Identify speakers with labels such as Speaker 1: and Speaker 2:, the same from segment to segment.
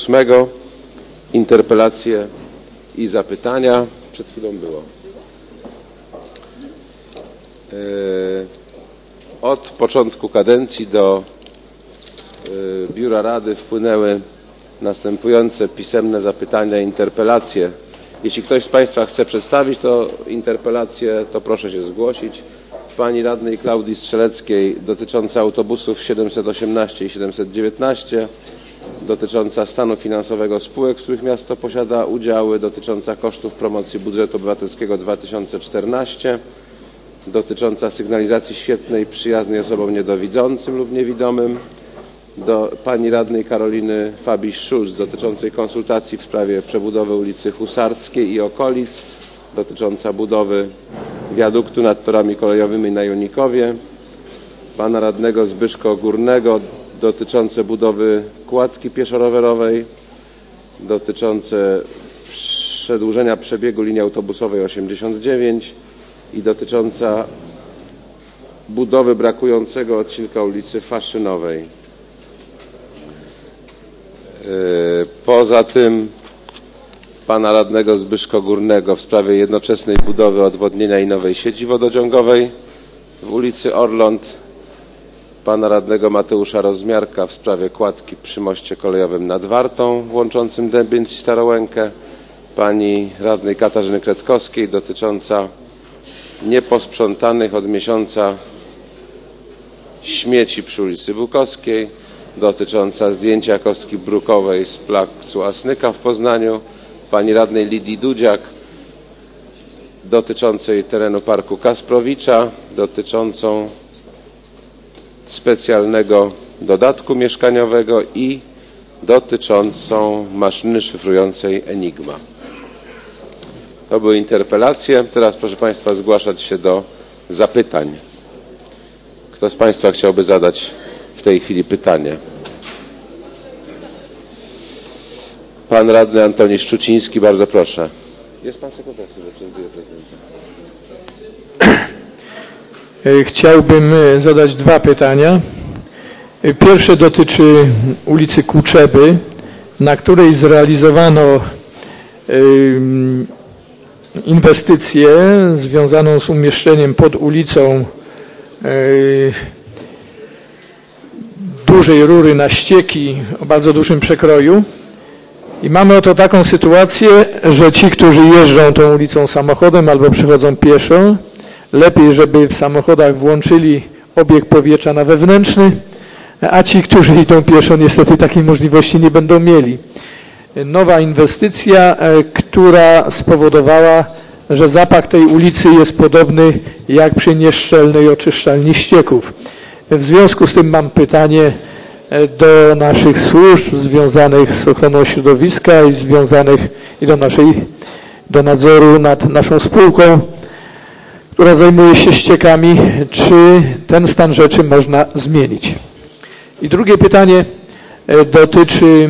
Speaker 1: 8. Interpelacje i zapytania. Przed chwilą było. Od początku kadencji do Biura Rady wpłynęły następujące pisemne zapytania i interpelacje. Jeśli ktoś z Państwa chce przedstawić to interpelację, to proszę się zgłosić. Pani radnej Klaudii Strzeleckiej dotycząca autobusów 718 i 719, dotycząca stanu finansowego spółek, w których miasto posiada udziały, dotycząca kosztów promocji budżetu obywatelskiego 2014, dotycząca sygnalizacji świetlnej przyjaznej osobom niedowidzącym lub niewidomym, do pani radnej Karoliny Fabiś-Szulc dotyczącej konsultacji w sprawie przebudowy ulicy Husarskiej i okolic, dotycząca budowy wiaduktu nad torami kolejowymi na Junikowie, pana radnego Zbyszko Górnego dotyczące budowy kładki pieszo-rowerowej, dotyczące przedłużenia przebiegu linii autobusowej 89 i dotycząca budowy brakującego odcinka ulicy Faszynowej. Poza tym pana radnego Zbyszko Górnego w sprawie jednoczesnej budowy odwodnienia i nowej sieci wodociągowej w ulicy Orląt, pana radnego Mateusza Rozmiarka w sprawie kładki przy moście kolejowym nad Wartą łączącym Dębiec i Starołękę, pani radnej Katarzyny Kretkowskiej dotycząca nieposprzątanych od miesiąca śmieci przy ulicy Bukowskiej, dotycząca zdjęcia kostki brukowej z placu Asnyka w Poznaniu, pani radnej Lidii Dudziak dotyczącej terenu Parku Kasprowicza, dotyczącą specjalnego dodatku mieszkaniowego i dotyczącą maszyny szyfrującej Enigma. To były interpelacje. Teraz proszę Państwa zgłaszać się do zapytań. Kto z Państwa chciałby zadać w tej chwili pytanie? Pan radny Antoni Szczuciński, bardzo proszę. Jest pan sekretarz, który reprezentuje prezydenta.
Speaker 2: Chciałbym zadać dwa pytania. Pierwsze dotyczy ulicy Kuczeby, na której zrealizowano inwestycję związaną z umieszczeniem pod ulicą dużej rury na ścieki o bardzo dużym przekroju. I mamy oto taką sytuację, że ci, którzy jeżdżą tą ulicą samochodem albo przychodzą pieszo, lepiej, żeby w samochodach włączyli obieg powietrza na wewnętrzny, a ci, którzy idą pieszo, niestety takiej możliwości nie będą mieli. Nowa inwestycja, która spowodowała, że zapach tej ulicy jest podobny jak przy nieszczelnej oczyszczalni ścieków. W związku z tym mam pytanie do naszych służb związanych z ochroną środowiska i związanych do nadzoru nad naszą spółką, która zajmuje się ściekami, czy ten stan rzeczy można zmienić. I drugie pytanie dotyczy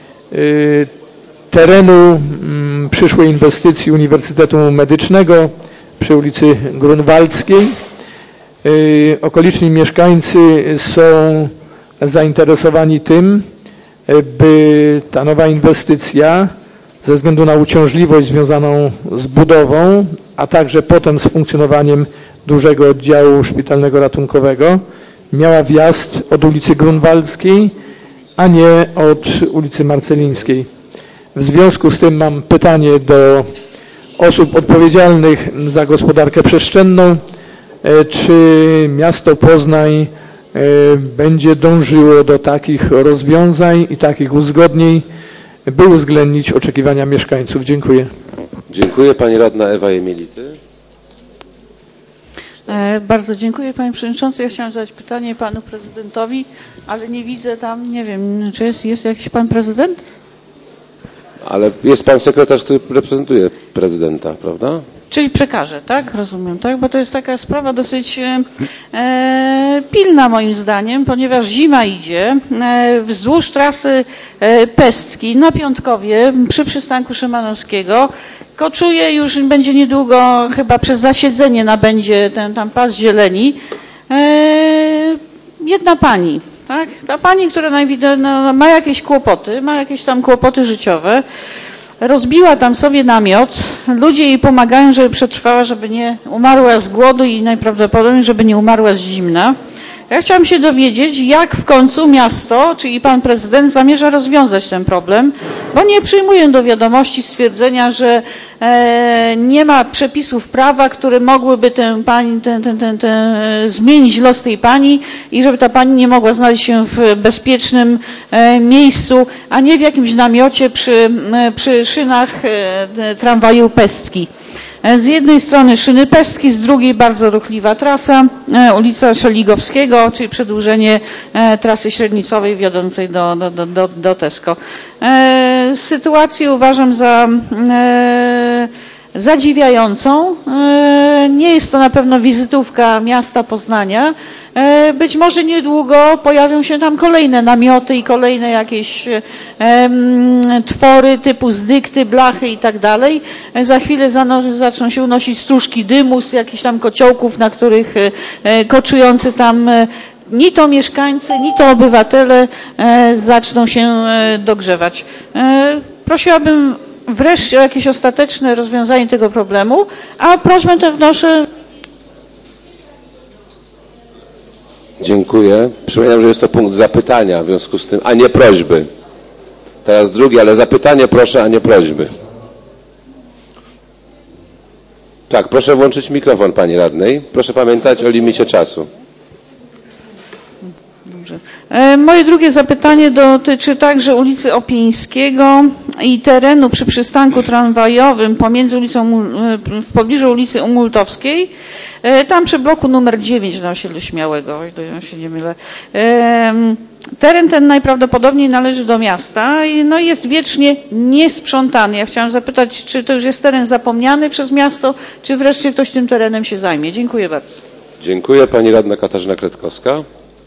Speaker 2: terenu przyszłej inwestycji Uniwersytetu Medycznego przy ulicy Grunwaldzkiej. Okoliczni mieszkańcy są zainteresowani tym, by ta nowa inwestycja ze względu na uciążliwość związaną z budową, a także potem z funkcjonowaniem dużego oddziału szpitalnego ratunkowego miała wjazd od ulicy Grunwaldzkiej, a nie od ulicy Marcelińskiej. W związku z tym mam pytanie do osób odpowiedzialnych za gospodarkę przestrzenną, czy miasto Poznań będzie dążyło do takich rozwiązań i takich uzgodnień, by uwzględnić oczekiwania mieszkańców. Dziękuję.
Speaker 1: Dziękuję. Pani radna Ewa Jemility.
Speaker 3: Bardzo dziękuję, panie przewodniczący. Ja chciałam zadać pytanie panu prezydentowi, ale nie widzę tam, nie wiem, czy jest jakiś pan prezydent?
Speaker 1: Ale jest pan sekretarz, który reprezentuje prezydenta, prawda?
Speaker 3: Czyli przekażę, tak? Rozumiem, tak? Bo to jest taka sprawa dosyć pilna moim zdaniem, ponieważ zima idzie. Wzdłuż trasy Pestki na Piątkowie przy przystanku Szymanowskiego koczuje już będzie niedługo, chyba przez zasiedzenie nabędzie ten tam pas zieleni. Jedna pani tak? Ta pani, która ma jakieś kłopoty, ma jakieś tam kłopoty życiowe, rozbiła tam sobie namiot, ludzie jej pomagają, żeby przetrwała, żeby nie umarła z głodu i najprawdopodobniej, żeby nie umarła z zimna. Ja chciałam się dowiedzieć, jak w końcu miasto, czyli pan prezydent zamierza rozwiązać ten problem, bo nie przyjmuję do wiadomości stwierdzenia, że nie ma przepisów prawa, które mogłyby zmienić los tej pani i żeby ta pani nie mogła znaleźć się w bezpiecznym miejscu, a nie w jakimś namiocie przy szynach tramwaju Pestki. Z jednej strony szyny Pestki, z drugiej bardzo ruchliwa trasa, ulica Szeligowskiego, czyli przedłużenie trasy średnicowej wiodącej do Tesco. Sytuację uważam za zadziwiającą. Nie jest to na pewno wizytówka miasta Poznania. Być może niedługo pojawią się tam kolejne namioty i kolejne jakieś twory typu zdykty, blachy i tak dalej. Za chwilę zaczną się unosić stróżki dymu z jakichś tam kociołków, na których koczujący tam ni to mieszkańcy, ni to obywatele zaczną się dogrzewać. Prosiłabym wreszcie o jakieś ostateczne rozwiązanie tego problemu, a prośbę tę wnoszę.
Speaker 1: Dziękuję. Przypominam, że jest to punkt zapytania, w związku z tym, a nie prośby. Teraz drugi, ale zapytanie proszę, a nie prośby. Tak, proszę włączyć mikrofon pani radnej. Proszę pamiętać o limicie czasu.
Speaker 3: Dobrze. Moje drugie zapytanie dotyczy także ulicy Opińskiego i terenu przy przystanku tramwajowym w pobliżu ulicy Umultowskiej, tam przy bloku numer 9 na osiedlu Śmiałego, o ile ja się nie mylę. Teren ten najprawdopodobniej należy do miasta i jest wiecznie niesprzątany. Ja chciałam zapytać, czy to już jest teren zapomniany przez miasto, czy wreszcie ktoś tym terenem się zajmie. Dziękuję bardzo.
Speaker 1: Dziękuję. Pani radna Katarzyna Kretkowska.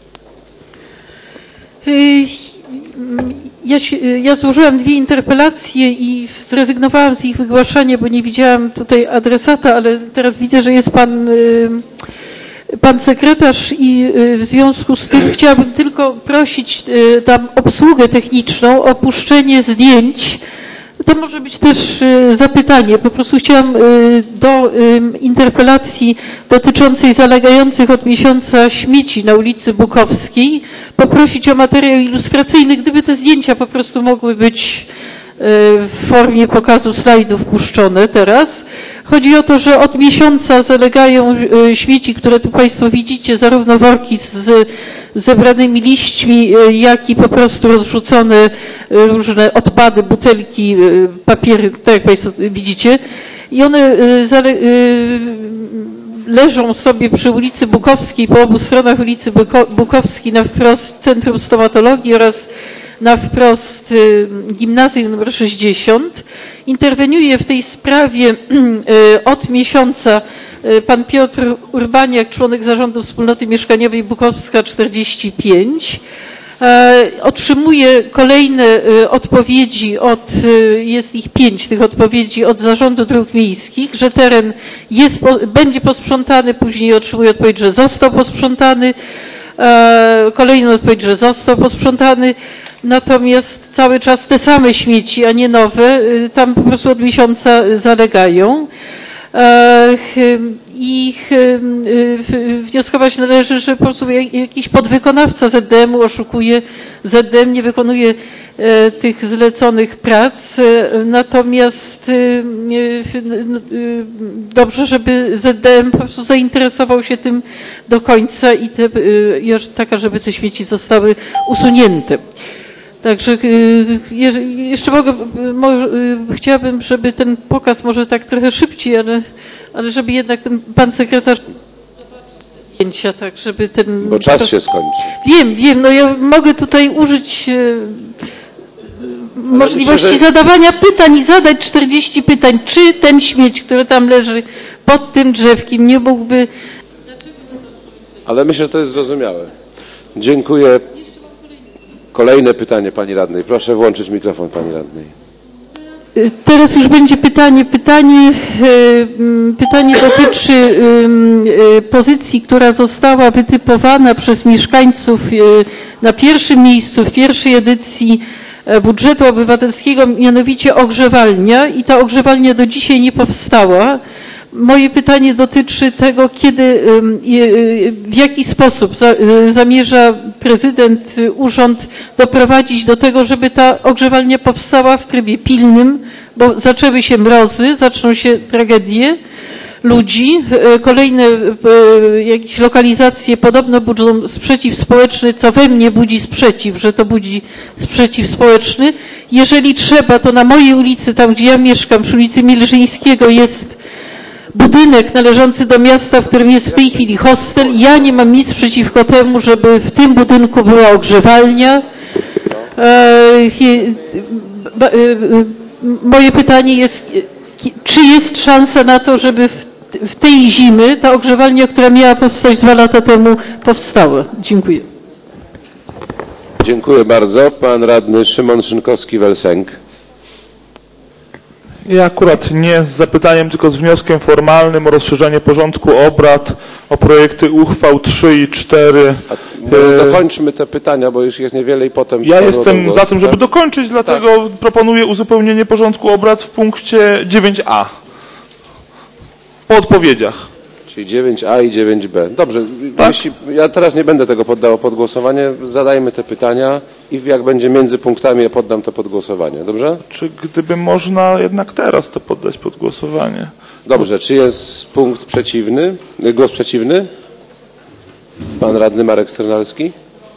Speaker 4: Ja złożyłam 2 interpelacje i zrezygnowałam z ich wygłaszania, bo nie widziałam tutaj adresata, ale teraz widzę, że jest pan sekretarz i w związku z tym chciałabym tylko prosić tam obsługę techniczną o puszczenie zdjęć. To może być też zapytanie. Po prostu chciałam do interpelacji dotyczącej zalegających od miesiąca śmieci na ulicy Bukowskiej poprosić o materiał ilustracyjny, gdyby te zdjęcia po prostu mogły być w formie pokazu slajdów puszczone teraz. Chodzi o to, że od miesiąca zalegają śmieci, które tu państwo widzicie, zarówno worki z zebranymi liśćmi, jak i po prostu rozrzucone różne odpady, butelki, papiery, tak jak państwo widzicie. I one leżą sobie przy ulicy Bukowskiej, po obu stronach ulicy Bukowskiej, na wprost Centrum Stomatologii oraz na wprost Gimnazjum nr 60. Interweniuje w tej sprawie od miesiąca pan Piotr Urbaniak, członek Zarządu Wspólnoty Mieszkaniowej Bukowska 45. Otrzymuje kolejne odpowiedzi jest ich 5 tych odpowiedzi od Zarządu Dróg Miejskich, że teren będzie posprzątany, później otrzymuje odpowiedź, że został posprzątany, kolejną odpowiedź, że został posprzątany. Natomiast cały czas te same śmieci, a nie nowe, tam po prostu od miesiąca zalegają. Wnioskować należy, że po prostu jakiś podwykonawca ZDM-u oszukuje, ZDM nie wykonuje tych zleconych prac, natomiast dobrze, żeby ZDM po prostu zainteresował się tym do końca i żeby te śmieci zostały usunięte. Także jeszcze chciałabym, żeby ten pokaz może tak trochę szybciej, ale żeby jednak ten pan sekretarz zdjęcia, tak żeby ten...
Speaker 1: Bo czas się skończy.
Speaker 4: Wiem, ja mogę tutaj użyć możliwości zadawania pytań i zadać 40 pytań. Czy ten śmieć, który tam leży pod tym drzewkiem, nie mógłby...
Speaker 1: Ale myślę, że to jest zrozumiałe. Dziękuję. Kolejne pytanie pani radnej. Proszę włączyć mikrofon pani radnej.
Speaker 4: Teraz już będzie pytanie. Pytanie dotyczy pozycji, która została wytypowana przez mieszkańców na pierwszym miejscu w pierwszej edycji budżetu obywatelskiego, mianowicie ogrzewalnia, i ta ogrzewalnia do dzisiaj nie powstała. Moje pytanie dotyczy tego, w jaki sposób zamierza prezydent, urząd doprowadzić do tego, żeby ta ogrzewalnia powstała w trybie pilnym, bo zaczęły się mrozy, zaczną się tragedie ludzi. Kolejne jakieś lokalizacje podobno budzą sprzeciw społeczny, co we mnie budzi sprzeciw, że to budzi sprzeciw społeczny. Jeżeli trzeba, to na mojej ulicy, tam gdzie ja mieszkam, przy ulicy Milżyńskiego, jest budynek należący do miasta, w którym jest w tej chwili hostel. Ja nie mam nic przeciwko temu, żeby w tym budynku była ogrzewalnia. Moje pytanie jest, czy jest szansa na to, żeby w tej zimy ta ogrzewalnia, która miała powstać 2 lata temu, powstała? Dziękuję.
Speaker 1: Dziękuję bardzo. Pan radny Szymon Szynkowski-Welsenk.
Speaker 5: Ja akurat nie z zapytaniem, tylko z wnioskiem formalnym o rozszerzenie porządku obrad o projekty uchwał 3 i 4.
Speaker 1: Dokończmy te pytania, bo już jest niewiele i potem...
Speaker 5: Ja jestem za tym, żeby dokończyć, dlatego proponuję uzupełnienie porządku obrad w punkcie 9a. Po odpowiedziach.
Speaker 1: Czyli 9a i 9b. Dobrze,
Speaker 5: tak?
Speaker 1: Ja teraz nie będę tego poddawał pod głosowanie, zadajmy te pytania i jak będzie między punktami, ja poddam to pod głosowanie, dobrze?
Speaker 5: Czy gdyby można jednak teraz to poddać pod głosowanie?
Speaker 1: Dobrze, czy jest punkt przeciwny, głos przeciwny? Pan radny Marek Sternalski?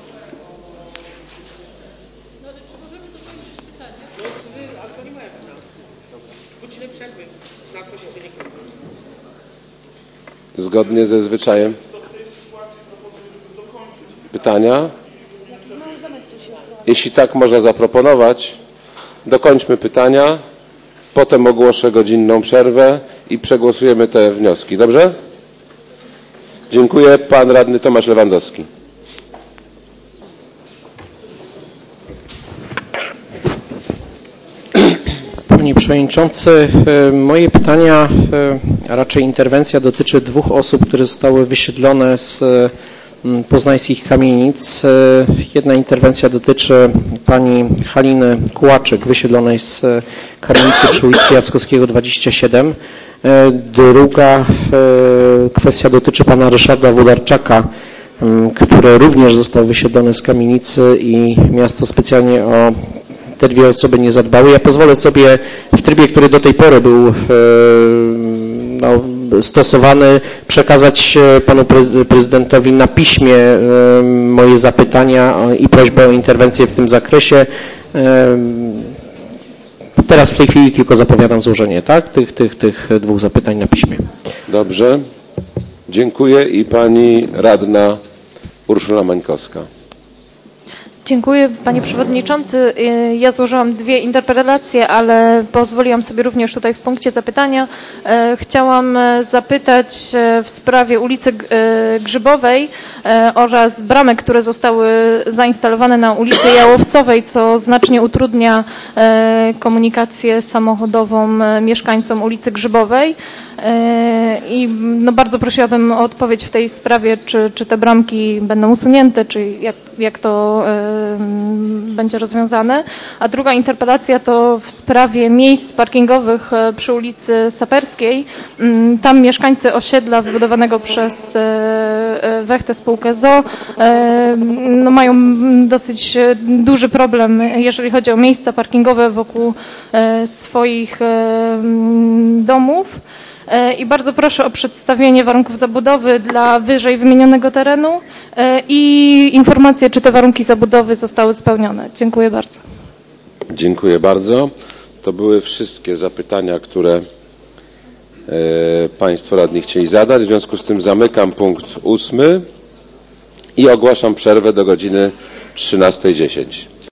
Speaker 1: Zgodnie ze zwyczajem. Pytania? Jeśli tak można zaproponować, dokończmy pytania, potem ogłoszę godzinną przerwę i przegłosujemy te wnioski. Dobrze? Dziękuję. Pan radny Tomasz Lewandowski.
Speaker 6: Panie Przewodniczący, moje pytania, a raczej interwencja dotyczy 2 osób, które zostały wysiedlone z poznańskich kamienic. Jedna interwencja dotyczy pani Haliny Kułaczyk, wysiedlonej z kamienicy przy ulicy Jackowskiego 27. Druga kwestia dotyczy pana Ryszarda Włodarczaka, który również został wysiedlony z kamienicy i miasto specjalnie o te 2 osoby nie zadbały. Ja pozwolę sobie w trybie, który do tej pory był stosowany, przekazać panu prezydentowi na piśmie moje zapytania i prośbę o interwencję w tym zakresie. Teraz w tej chwili tylko zapowiadam złożenie, tak? Tych 2 zapytań na piśmie.
Speaker 1: Dobrze. Dziękuję i pani radna Urszula Mańkowska.
Speaker 7: Dziękuję, panie przewodniczący. Ja złożyłam 2 interpelacje, ale pozwoliłam sobie również tutaj w punkcie zapytania. Chciałam zapytać w sprawie ulicy Grzybowej oraz bramek, które zostały zainstalowane na ulicy Jałowcowej, co znacznie utrudnia komunikację samochodową mieszkańcom ulicy Grzybowej. I bardzo prosiłabym o odpowiedź w tej sprawie, czy te bramki będą usunięte, czy jak to będzie rozwiązane. A druga interpelacja to w sprawie miejsc parkingowych przy ulicy Saperskiej. Tam mieszkańcy osiedla wybudowanego przez Wechtę spółkę ZOO mają dosyć duży problem, jeżeli chodzi o miejsca parkingowe wokół swoich domów. I bardzo proszę o przedstawienie warunków zabudowy dla wyżej wymienionego terenu i informację, czy te warunki zabudowy zostały spełnione. Dziękuję bardzo.
Speaker 1: Dziękuję bardzo. To były wszystkie zapytania, które Państwo radni chcieli zadać. W związku z tym zamykam punkt 8 i ogłaszam przerwę do godziny 13:10.